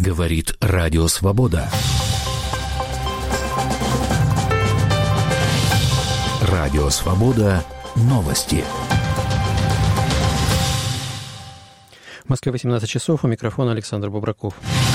Говорит Радио Свобода. Радио Свобода. Новости. В Москве 18 часов. У микрофона Александр Бобраков.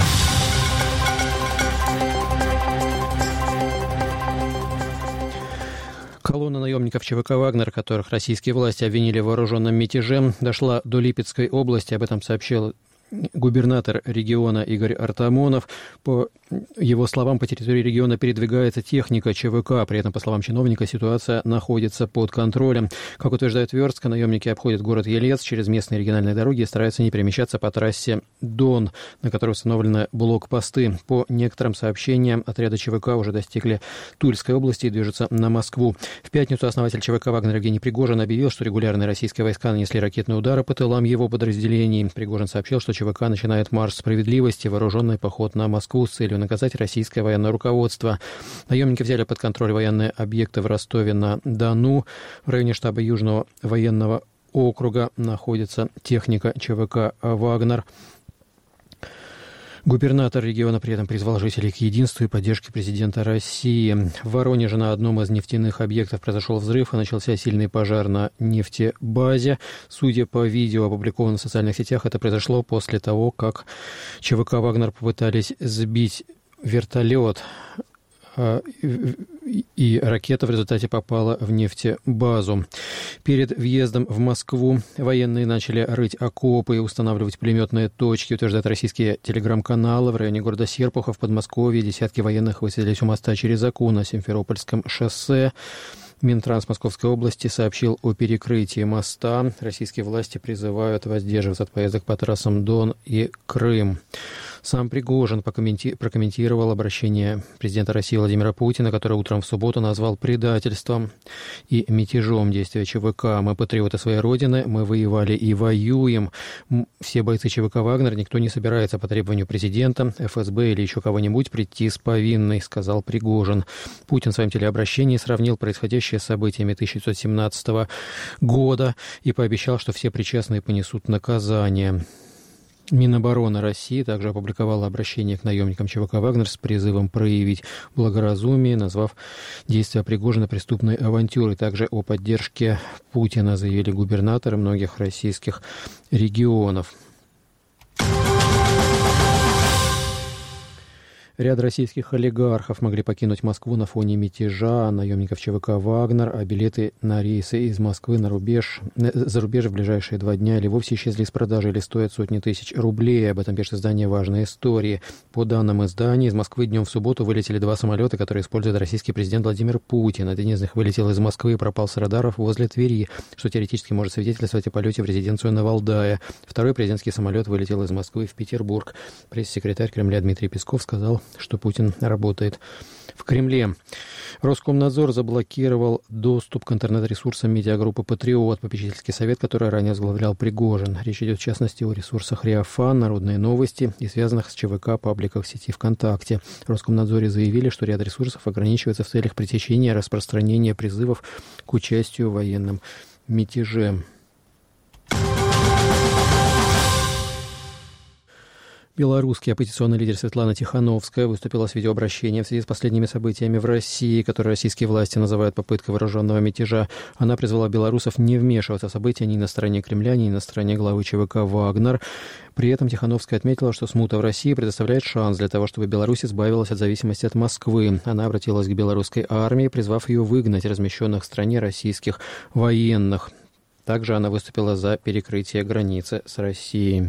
Колонна наемников ЧВК «Вагнер», которых российские власти обвинили в вооруженном мятеже, дошла до Липецкой области. Об этом сообщил губернатор региона Игорь Артамонов. По его словам, по территории региона передвигается техника ЧВК. При этом, по словам чиновника, ситуация находится под контролем. Как утверждает Верстка, наемники обходят город Елец через местные региональные дороги и стараются не перемещаться по трассе Дон, на которой установлены блокпосты. По некоторым сообщениям, отряды ЧВК уже достигли Тульской области и движутся на Москву. В пятницу основатель ЧВК «Вагнер» Евгений Пригожин объявил, что регулярные российские войска нанесли ракетные удары по тылам его подразделений. Пригожин сообщил, что ЧВК начинает марш справедливости, вооруженный поход на Москву с целью наказать российское военное руководство. Наемники взяли под контроль военные объекты в Ростове-на-Дону. В районе штаба Южного военного округа находится техника ЧВК «Вагнер». Губернатор региона при этом призвал жителей к единству и поддержке президента России. В Воронеже на одном из нефтяных объектов произошел взрыв и начался сильный пожар на нефтебазе. Судя по видео, опубликованным в социальных сетях, это произошло после того, как ЧВК «Вагнер» попытались сбить вертолет, и ракета в результате попала в нефтебазу. Перед въездом в Москву военные начали рыть окопы и устанавливать пулеметные точки, утверждают российские телеграм-каналы. В районе города Серпухов в Подмосковье десятки военных высадились у моста через Аку на Симферопольском шоссе. Минтранс Московской области сообщил о перекрытии моста. Российские власти призывают воздерживаться от поездок по трассам Дон и Крым. Сам Пригожин прокомментировал обращение президента России Владимира Путина, который утром в субботу назвал предательством и мятежом действия ЧВК. «Мы патриоты своей родины, мы воевали и воюем. Все бойцы ЧВК «Вагнер», никто не собирается по требованию президента, ФСБ или еще кого-нибудь прийти с повинной», сказал Пригожин. Путин в своем телеобращении сравнил происходящее с событиями 1917 года и пообещал, что все причастные понесут наказание. Минобороны России также опубликовала обращение к наемникам ЧВК «Вагнер» с призывом проявить благоразумие, назвав действия Пригожина преступной авантюрой. Также о поддержке Путина заявили губернаторы многих российских регионов. Ряд российских олигархов могли покинуть Москву на фоне мятежа наемников ЧВК «Вагнер», а билеты на рейсы из Москвы за рубеж в ближайшие 2 дня или вовсе исчезли из продажи или стоят сотни тысяч рублей. Об этом пишет издание «Важные истории». По данным издания, из Москвы днем в субботу вылетели 2 самолета, которые использует российский президент Владимир Путин. Один из них вылетел из Москвы и пропал с радаров возле Твери, что теоретически может свидетельствовать о полете в резиденцию на Валдае. Второй президентский самолет вылетел из Москвы в Петербург. Пресс-секретарь Кремля Дмитрий Песков сказал, что Путин работает в Кремле. Роскомнадзор заблокировал доступ к интернет-ресурсам медиагруппы «Патриот», попечительский совет, который ранее возглавлял Пригожин. Речь идет, в частности, о ресурсах «Реафан», «Народные новости» и связанных с ЧВК пабликах сети ВКонтакте. В Роскомнадзоре заявили, что ряд ресурсов ограничивается в целях пресечения и распространения призывов к участию в военном мятеже. Белорусский оппозиционный лидер Светлана Тихановская выступила с видеообращением в связи с последними событиями в России, которые российские власти называют попыткой вооруженного мятежа. Она призвала белорусов не вмешиваться в события ни на стороне Кремля, ни на стороне главы ЧВК «Вагнер». При этом Тихановская отметила, что смута в России предоставляет шанс для того, чтобы Беларусь избавилась от зависимости от Москвы. Она обратилась к белорусской армии, призвав ее выгнать размещенных в стране российских военных. Также она выступила за перекрытие границы с Россией.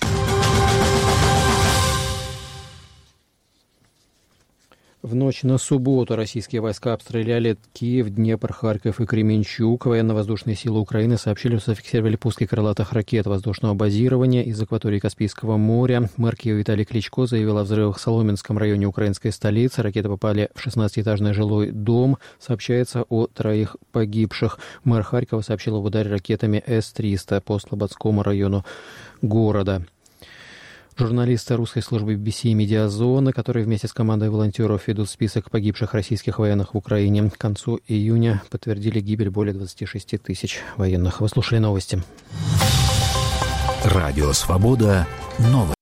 В ночь на субботу российские войска обстреляли Киев, Днепр, Харьков и Кременчуг. Военно-воздушные силы Украины сообщили, что зафиксировали пуски крылатых ракет воздушного базирования из акватории Каспийского моря. Мэр Киева Виталий Кличко заявил о взрывах в Соломенском районе украинской столицы. Ракеты попали в 16-этажный жилой дом. Сообщается о 3 погибших. Мэр Харькова сообщил об ударе ракетами С-300 по Слободскому району города. Журналисты русской службы BBC «Медиазона», которые вместе с командой волонтеров ведут список погибших российских военных в Украине, к концу июня подтвердили гибель более 26 тысяч военных. Вы слушали новости. Радио «Свобода». Новости.